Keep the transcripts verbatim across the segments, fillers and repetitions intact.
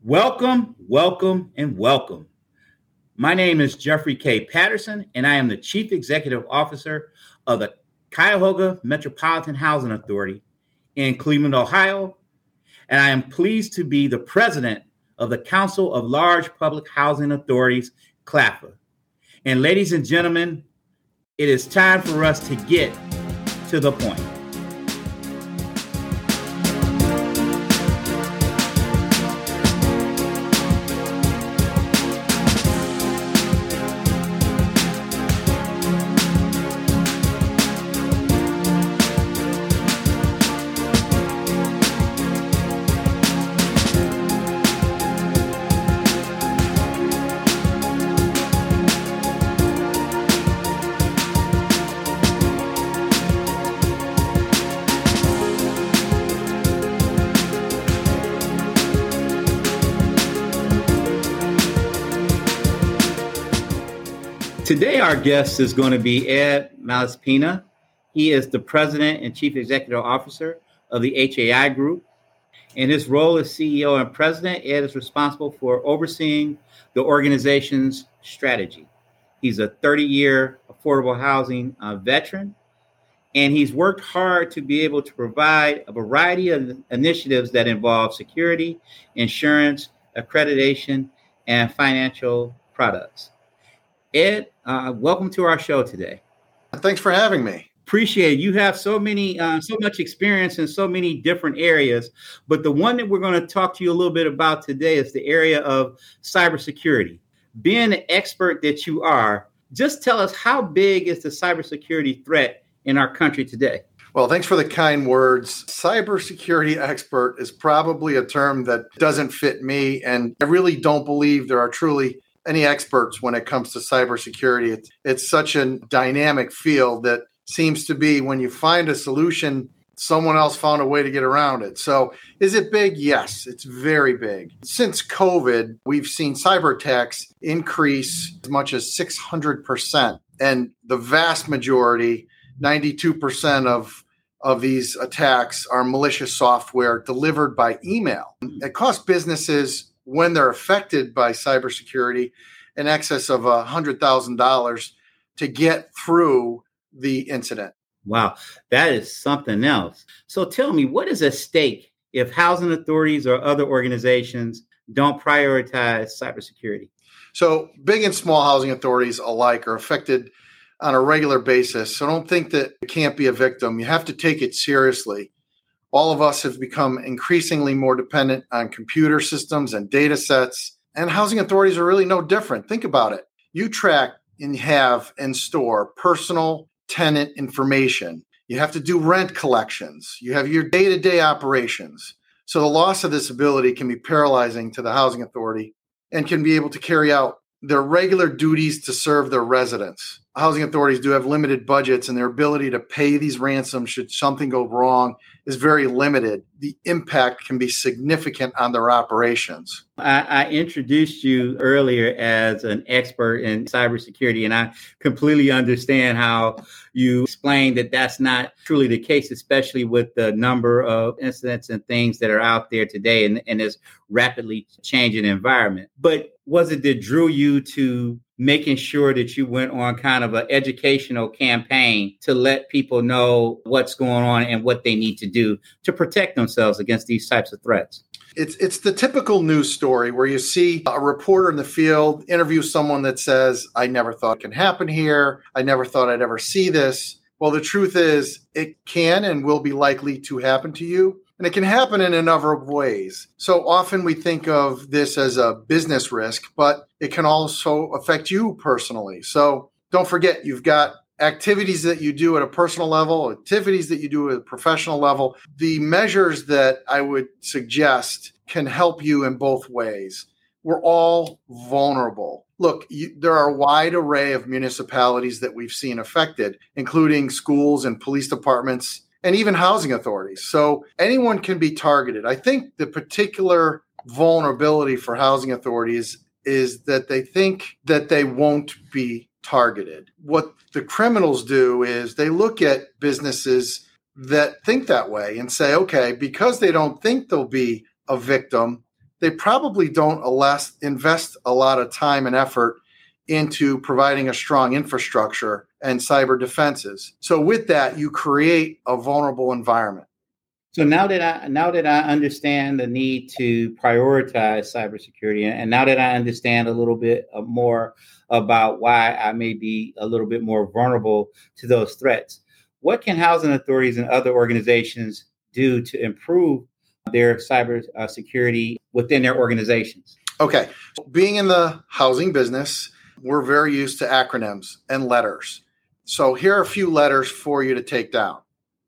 Welcome, welcome, and welcome. My name is Jeffrey K. Patterson, and I am the Chief Executive Officer of the Cuyahoga Metropolitan Housing Authority in Cleveland, Ohio, and I am pleased to be the President of the Council of Large Public Housing Authorities, C L A P A. And ladies and gentlemen, it is time for us to get to the point. Today, our guest is going to be Ed Malaspina. He is the President and Chief Executive Officer of the H A I Group. In his role as C E O and President, Ed is responsible for overseeing the organization's strategy. He's a thirty-year affordable housing uh, veteran, and he's worked hard to be able to provide a variety of initiatives that involve security, insurance, accreditation, and financial products. Ed, uh, welcome to our show today. Thanks for having me. Appreciate it. You have so many, uh, so much experience in so many different areas, but the one that we're going to talk to you a little bit about today is the area of cybersecurity. Being the expert that you are, just tell us, how big is the cybersecurity threat in our country today? Well, thanks for the kind words. Cybersecurity expert is probably a term that doesn't fit me, and I really don't believe there are truly any experts when it comes to cybersecurity. It's, it's such a dynamic field that seems to be, when you find a solution, someone else found a way to get around it. So is it big? Yes, it's very big. Since COVID, we've seen cyber attacks increase as much as six hundred percent. And the vast majority, ninety-two percent of, of these attacks are malicious software delivered by email. It costs businesses, when they're affected by cybersecurity, in excess of one hundred thousand dollars to get through the incident. Wow, that is something else. So tell me, what is at stake if housing authorities or other organizations don't prioritize cybersecurity? So big and small housing authorities alike are affected on a regular basis. So don't think that you can't be a victim. You have to take it seriously. All of us have become increasingly more dependent on computer systems and data sets, and housing authorities are really no different. Think about it. You track and have and store personal tenant information. You have to do rent collections. You have your day-to-day operations. So the loss of this ability can be paralyzing to the housing authority and can be able to carry out their regular duties to serve their residents. Housing authorities do have limited budgets, and their ability to pay these ransoms should something go wrong is very limited. The impact can be significant on their operations. I, I introduced you earlier as an expert in cybersecurity, and I completely understand how you explained that that's not truly the case, especially with the number of incidents and things that are out there today in, in this rapidly changing environment. But was it that drew you to making sure that you went on kind of an educational campaign to let people know what's going on and what they need to do to protect themselves against these types of threats? It's it's the typical news story where you see a reporter in the field interview someone that says, I never thought it could happen here. I never thought I'd ever see this. Well, the truth is it can and will be likely to happen to you. And it can happen in a number of ways. So often we think of this as a business risk, but it can also affect you personally. So don't forget, you've got activities that you do at a personal level, activities that you do at a professional level. The measures that I would suggest can help you in both ways. We're all vulnerable. Look, you, there are a wide array of municipalities that we've seen affected, including schools and police departments, and even housing authorities. So anyone can be targeted. I think the particular vulnerability for housing authorities is that they think that they won't be targeted. What the criminals do is they look at businesses that think that way and say, okay, because they don't think they'll be a victim, they probably don't alas- invest a lot of time and effort into providing a strong infrastructure and cyber defenses. So with that, you create a vulnerable environment. So now that I now that I understand the need to prioritize cybersecurity, and now that I understand a little bit more about why I may be a little bit more vulnerable to those threats, what can housing authorities and other organizations do to improve their cyber uh, security within their organizations? Okay, being in the housing business, we're very used to acronyms and letters. So here are a few letters for you to take down.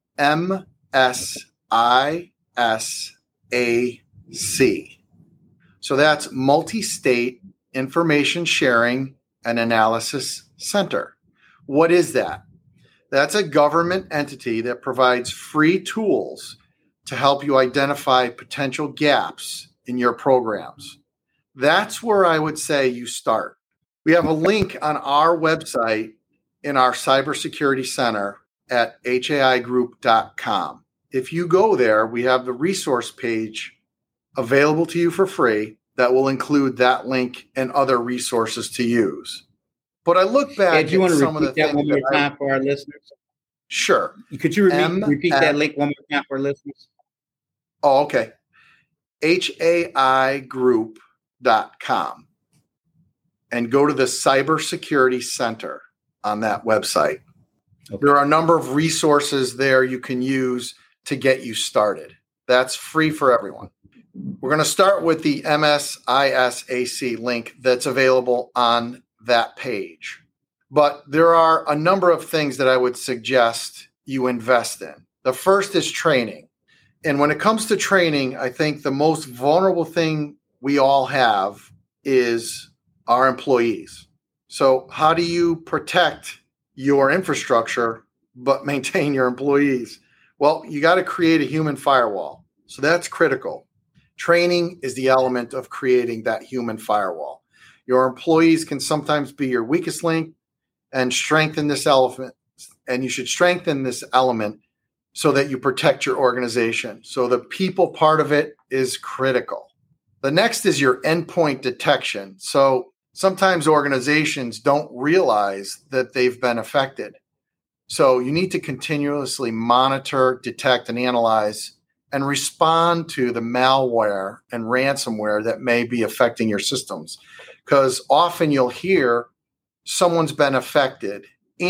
M S I S A C. So that's Multi-State Information Sharing and Analysis Center. What is that? That's a government entity that provides free tools to help you identify potential gaps in your programs. That's where I would say you start. We have a link on our website in our Cybersecurity Center at H A I group dot com. If you go there, we have the resource page available to you for free that will include that link and other resources to use. But I look back Ed, do you at want to some of the repeat that one more time I, for our listeners? Sure. Could you repeat, repeat that link one more time for our listeners? Oh, okay. H A I group dot com. And go to the Cybersecurity Center on that website. Okay. There are a number of resources there you can use to get you started. That's free for everyone. We're going to start with the M S I S A C link that's available on that page. But there are a number of things that I would suggest you invest in. The first is training. And when it comes to training, I think the most vulnerable thing we all have is our employees. So how do you protect your infrastructure but maintain your employees? Well, you got to create a human firewall. So that's critical. Training is the element of creating that human firewall. Your employees can sometimes be your weakest link, and strengthen this element. And you should strengthen this element so that you protect your organization. So the people part of it is critical. The next is your endpoint detection. So sometimes organizations don't realize that they've been affected. So you need to continuously monitor, detect, and analyze and respond to the malware and ransomware that may be affecting your systems. Because often you'll hear someone's been affected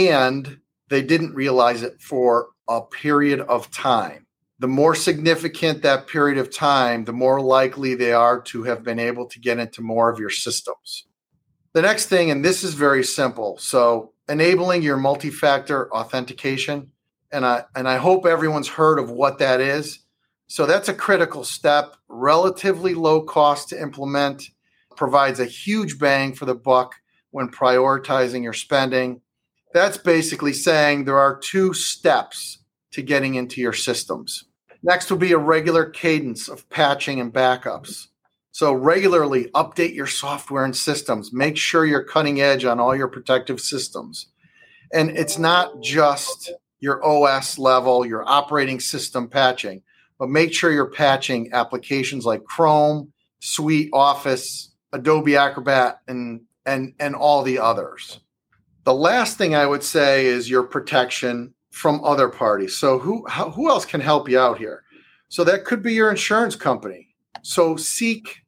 and they didn't realize it for a period of time. The more significant that period of time, the more likely they are to have been able to get into more of your systems. The next thing, and this is very simple, so enabling your multi-factor authentication, and I and I hope everyone's heard of what that is. So that's a critical step, relatively low cost to implement, provides a huge bang for the buck when prioritizing your spending. That's basically saying there are two steps to getting into your systems. Next will be a regular cadence of patching and backups. So regularly update your software and systems. Make sure you're cutting edge on all your protective systems. And it's not just your O S level, your operating system patching, but make sure you're patching applications like Chrome, Suite, Office, Adobe Acrobat, and, and, and all the others. The last thing I would say is your protection from other parties. So who how, who else can help you out here? So that could be your insurance company. So seek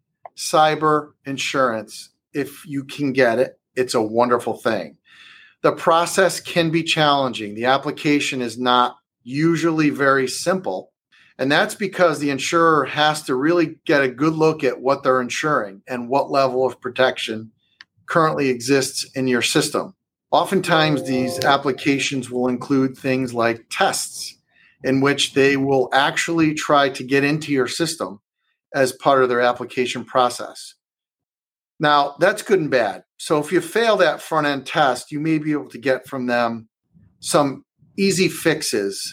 cyber insurance if you can get it. It's a wonderful thing. The process can be challenging. The application is not usually very simple. And that's because the insurer has to really get a good look at what they're insuring and what level of protection currently exists in your system. Oftentimes, these applications will include things like tests in which they will actually try to get into your system as part of their application process. Now, that's good and bad. So if you fail that front-end test, you may be able to get from them some easy fixes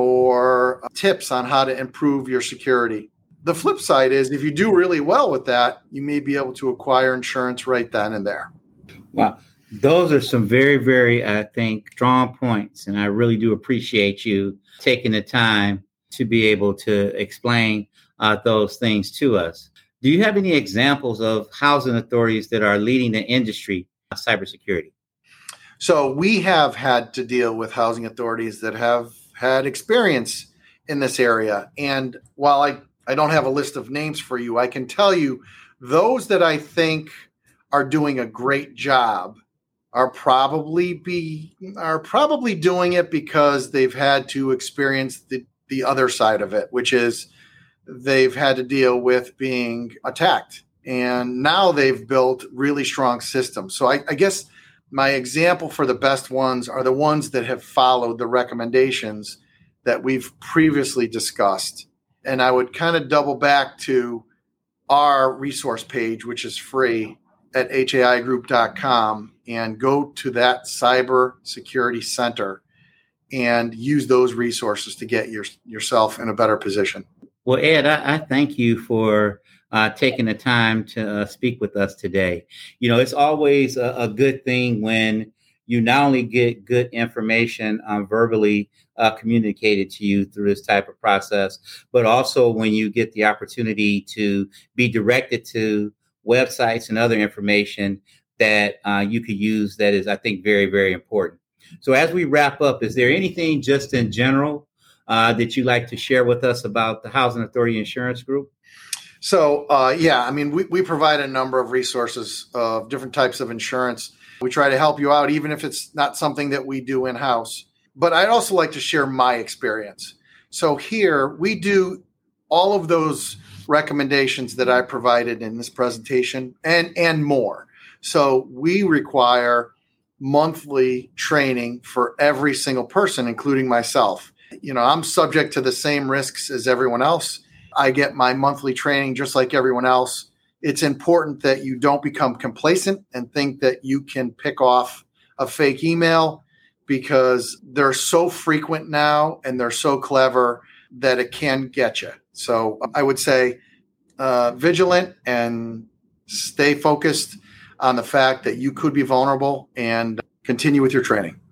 or tips on how to improve your security. The flip side is if you do really well with that, you may be able to acquire insurance right then and there. Wow. Those are some very, very, I think, strong points. And I really do appreciate you taking the time to be able to explain uh, those things to us. Do you have any examples of housing authorities that are leading the industry on cybersecurity? So we have had to deal with housing authorities that have had experience in this area. And while I, I don't have a list of names for you, I can tell you those that I think are doing a great job are probably be are probably doing it because they've had to experience the, the other side of it, which is they've had to deal with being attacked. And now they've built really strong systems. So I, I guess my example for the best ones are the ones that have followed the recommendations that we've previously discussed. And I would kind of double back to our resource page, which is free at H A I group dot com, and go to that cyber security center and use those resources to get your, yourself in a better position. Well, Ed, I, I thank you for uh, taking the time to uh, speak with us today. You know, it's always a, a good thing when you not only get good information um, verbally uh, communicated to you through this type of process, but also when you get the opportunity to be directed to websites and other information that uh, you could use that is, I think, very, very important. So as we wrap up, is there anything just in general uh, that you'd like to share with us about the Housing Authority Insurance Group? So, uh, yeah, I mean, we, we provide a number of resources of different types of insurance. We try to help you out, even if it's not something that we do in-house. But I'd also like to share my experience. So here we do all of those recommendations that I provided in this presentation and, and more. So we require monthly training for every single person, including myself. You know, I'm subject to the same risks as everyone else. I get my monthly training just like everyone else. It's important that you don't become complacent and think that you can pick off a fake email, because they're so frequent now and they're so clever that it can get you. So I would say uh, vigilant and stay focused on the fact that you could be vulnerable, and continue with your training.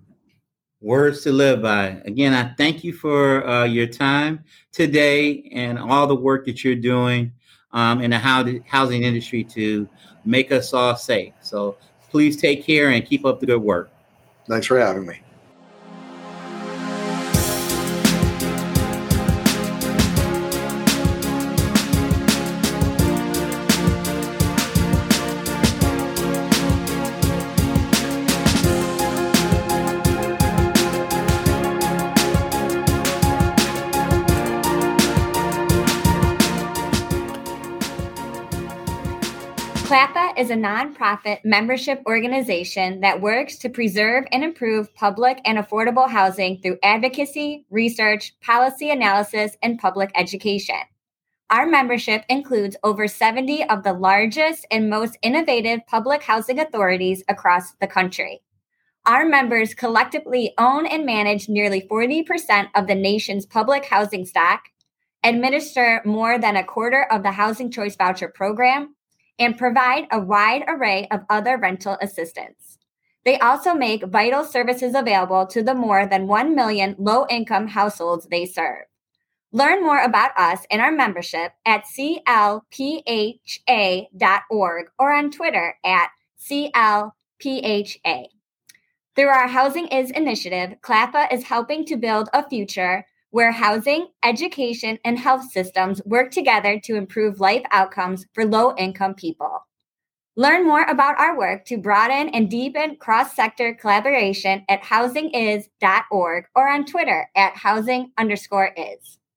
Words to live by. Again, I thank you for uh, your time today and all the work that you're doing um, in the housing industry to make us all safe. So please take care and keep up the good work. Thanks for having me. CLAPA is a nonprofit membership organization that works to preserve and improve public and affordable housing through advocacy, research, policy analysis, and public education. Our membership includes over seventy of the largest and most innovative public housing authorities across the country. Our members collectively own and manage nearly forty percent of the nation's public housing stock, administer more than a quarter of the Housing Choice Voucher program, and provide a wide array of other rental assistance. They also make vital services available to the more than one million low-income households they serve. Learn more about us and our membership at C L P H A dot org or on Twitter at C L P H A. Through our Housing Is initiative, CLAPA is helping to build a future where housing, education, and health systems work together to improve life outcomes for low-income people. Learn more about our work to broaden and deepen cross-sector collaboration at housing is dot org or on Twitter at housing underscore is.